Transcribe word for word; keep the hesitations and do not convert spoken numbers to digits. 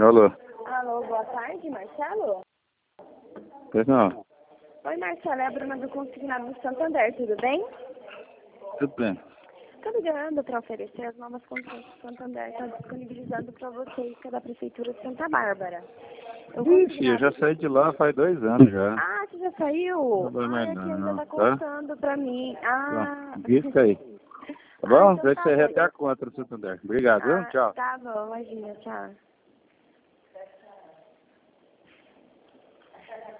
Alô. Alô, boa tarde, Marcelo? Pois não. Oi, Marcelo, é a Bruna do Consignado do Santander, tudo bem? Tudo bem. Estou ligando para oferecer as novas condições que o Santander está disponibilizando para vocês, que é da Prefeitura de Santa Bárbara. Eu Ixi, eu já saí de lá faz dois anos já. Ah, você já saiu? Não vai Ah, mais é que não, ainda não, está tá? contando para mim. Ah, Então, disca aí. Tá ah, bom? então Deixa tá você bom. até a conta do Santander. Obrigado, viu? Ah, Tchau. tá bom, imagina, tchau.